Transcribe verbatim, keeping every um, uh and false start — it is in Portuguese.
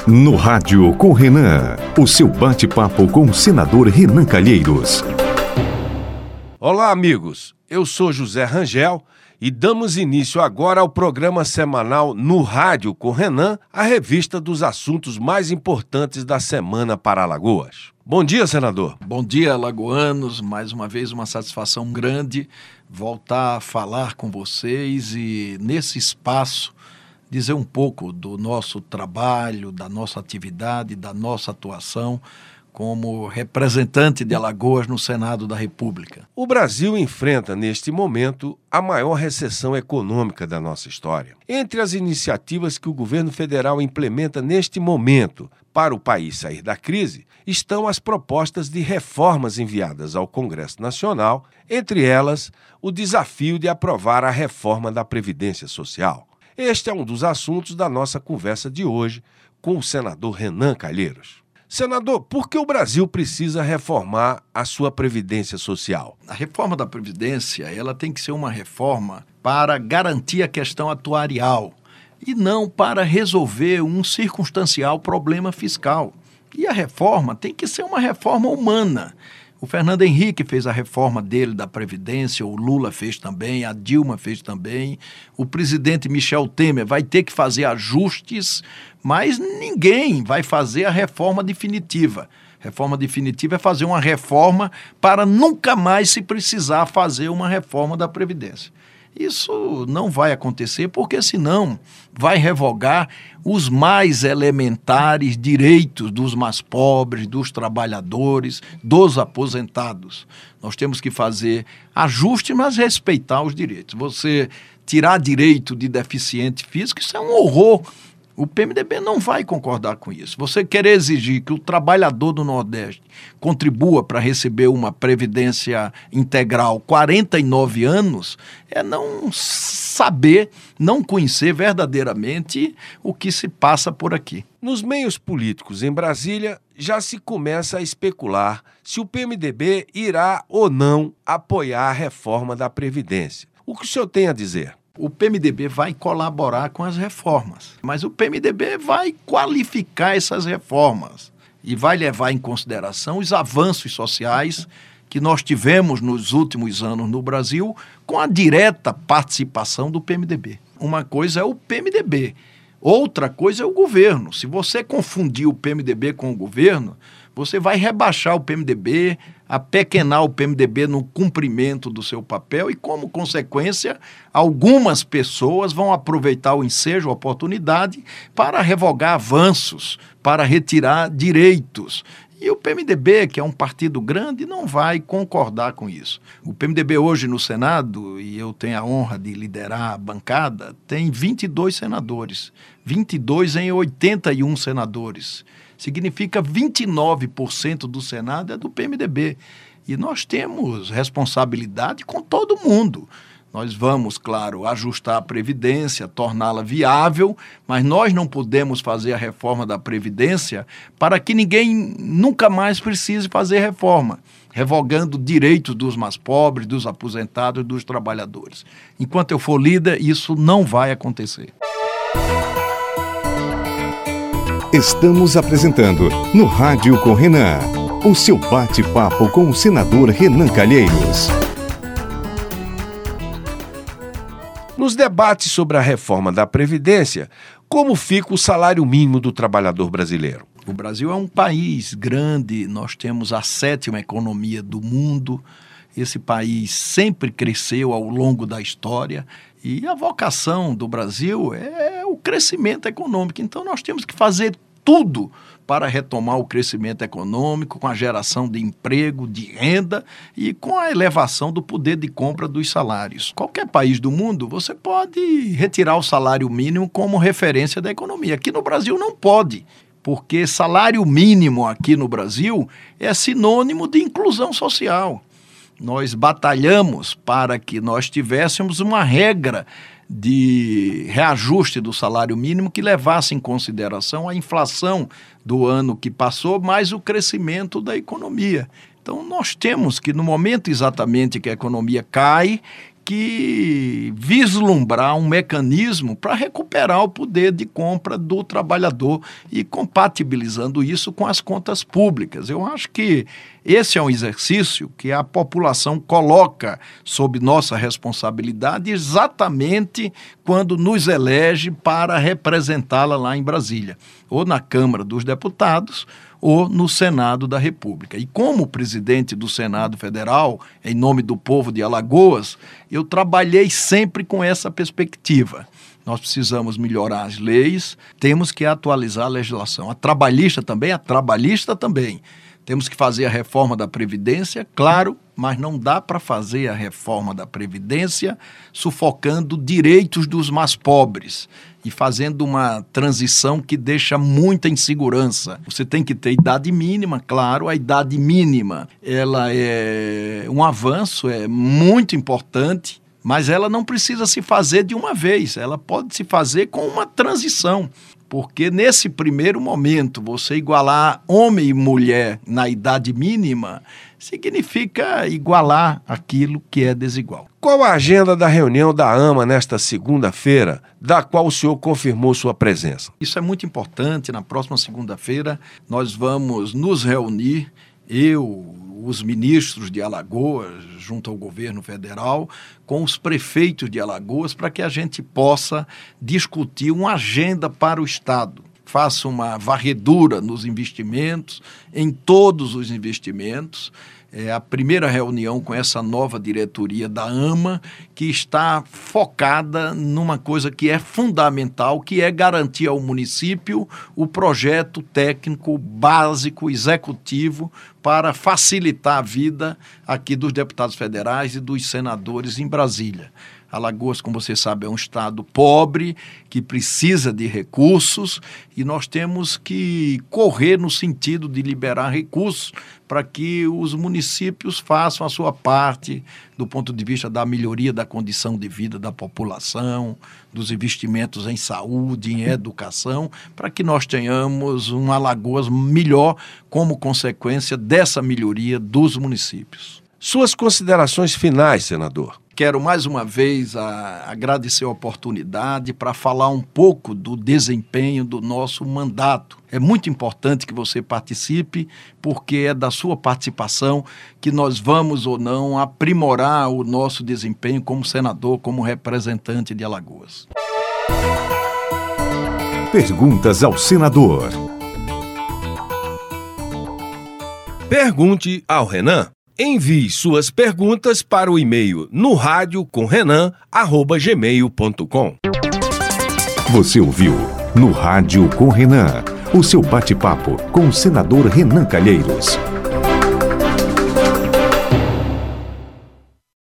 No Rádio com Renan, o seu bate-papo com o senador Renan Calheiros. Olá, amigos. Eu sou José Rangel e damos início agora ao programa semanal No Rádio com Renan, a revista dos assuntos mais importantes da semana para Alagoas. Bom dia, senador. Bom dia, alagoanos. Mais uma vez uma satisfação grande voltar a falar com vocês e nesse espaço dizer um pouco do nosso trabalho, da nossa atividade, da nossa atuação como representante de Alagoas no Senado da República. O Brasil enfrenta, neste momento, a maior recessão econômica da nossa história. Entre as iniciativas que o governo federal implementa neste momento para o país sair da crise, estão as propostas de reformas enviadas ao Congresso Nacional, entre elas, o desafio de aprovar a reforma da Previdência Social. Este é um dos assuntos da nossa conversa de hoje com o senador Renan Calheiros. Senador, por que o Brasil precisa reformar a sua Previdência Social? A reforma da Previdência, ela tem que ser uma reforma para garantir a questão atuarial e não para resolver um circunstancial problema fiscal. E a reforma tem que ser uma reforma humana. O Fernando Henrique fez a reforma dele da Previdência, o Lula fez também, a Dilma fez também, o presidente Michel Temer vai ter que fazer ajustes, mas ninguém vai fazer a reforma definitiva. Reforma definitiva é fazer uma reforma para nunca mais se precisar fazer uma reforma da Previdência. Isso não vai acontecer porque senão vai revogar os mais elementares direitos dos mais pobres, dos trabalhadores, dos aposentados. Nós temos que fazer ajustes, mas respeitar os direitos. Você tirar direito de deficiente físico, isso é um horror. O P M D B não vai concordar com isso. Você querer exigir que o trabalhador do Nordeste contribua para receber uma previdência integral quarenta e nove anos é não saber, não conhecer verdadeiramente o que se passa por aqui. Nos meios políticos em Brasília, já se começa a especular se o P M D B irá ou não apoiar a reforma da Previdência. O que o senhor tem a dizer? O P M D B vai colaborar com as reformas, mas o P M D B vai qualificar essas reformas e vai levar em consideração os avanços sociais que nós tivemos nos últimos anos no Brasil com a direta participação do P M D B. Uma coisa é o P M D B, outra coisa é o governo. Se você confundir o P M D B com o governo, você vai rebaixar o P M D B, apequenar o P M D B no cumprimento do seu papel e, como consequência, algumas pessoas vão aproveitar o ensejo, a oportunidade para revogar avanços, para retirar direitos. E o P M D B, que é um partido grande, não vai concordar com isso. O P M D B hoje no Senado, e eu tenho a honra de liderar a bancada, tem vinte e dois senadores, vinte e dois em oitenta e um senadores. Significa vinte e nove por cento do Senado é do P M D B. E nós temos responsabilidade com todo mundo. Nós vamos, claro, ajustar a Previdência, torná-la viável, mas nós não podemos fazer a reforma da Previdência para que ninguém nunca mais precise fazer reforma, revogando direitos dos mais pobres, dos aposentados, dos trabalhadores. Enquanto eu for líder, isso não vai acontecer. Estamos apresentando No Rádio com Renan, o seu bate-papo com o senador Renan Calheiros. Nos debates sobre a reforma da Previdência, como fica o salário mínimo do trabalhador brasileiro? O Brasil é um país grande, nós temos a sétima economia do mundo. Esse país sempre cresceu ao longo da história e a vocação do Brasil é o crescimento econômico. Então, nós temos que fazer tudo para retomar o crescimento econômico, com a geração de emprego, de renda e com a elevação do poder de compra dos salários. Qualquer país do mundo, você pode retirar o salário mínimo como referência da economia. Aqui no Brasil não pode, porque salário mínimo aqui no Brasil é sinônimo de inclusão social. Nós batalhamos para que nós tivéssemos uma regra de reajuste do salário mínimo que levasse em consideração a inflação do ano que passou, mais o crescimento da economia. Então, nós temos que, no momento exatamente que a economia cai, que vislumbrar um mecanismo para recuperar o poder de compra do trabalhador e compatibilizando isso com as contas públicas. Eu acho que esse é um exercício que a população coloca sob nossa responsabilidade exatamente quando nos elege para representá-la lá em Brasília, ou na Câmara dos Deputados, ou no Senado da República. E como presidente do Senado Federal, em nome do povo de Alagoas, eu trabalhei sempre com essa perspectiva. Nós precisamos melhorar as leis, temos que atualizar a legislação. A trabalhista também, a trabalhista também. Temos que fazer a reforma da Previdência, claro, mas não dá para fazer a reforma da Previdência sufocando direitos dos mais pobres e fazendo uma transição que deixa muita insegurança. Você tem que ter idade mínima, claro, a idade mínima ela é um avanço, é muito importante, mas ela não precisa se fazer de uma vez, ela pode se fazer com uma transição. Porque nesse primeiro momento, você igualar homem e mulher na idade mínima significa igualar aquilo que é desigual. Qual a agenda da reunião da AMA nesta segunda-feira, da qual o senhor confirmou sua presença? Isso é muito importante. Na próxima segunda-feira, nós vamos nos reunir, eu, os ministros de Alagoas, junto ao governo federal, com os prefeitos de Alagoas, para que a gente possa discutir uma agenda para o Estado. Faça uma varredura nos investimentos, em todos os investimentos. É a primeira reunião com essa nova diretoria da AMA, que está focada numa coisa que é fundamental, que é garantir ao município o projeto técnico básico, executivo, para facilitar a vida aqui dos deputados federais e dos senadores em Brasília. Alagoas, como você sabe, é um estado pobre, que precisa de recursos, e nós temos que correr no sentido de liberar recursos para que os municípios façam a sua parte do ponto de vista da melhoria da condição de vida da população, dos investimentos em saúde, em educação, para que nós tenhamos um Alagoas melhor como consequência dessa melhoria dos municípios. Suas considerações finais, senador. Quero mais uma vez a, agradecer a oportunidade para falar um pouco do desempenho do nosso mandato. É muito importante que você participe, porque é da sua participação que nós vamos ou não aprimorar o nosso desempenho como senador, como representante de Alagoas. Perguntas ao senador. Pergunte ao Renan. Envie suas perguntas para o e-mail no rádio com renan arroba gmail ponto com. Você ouviu No Rádio com Renan, o seu bate-papo com o senador Renan Calheiros.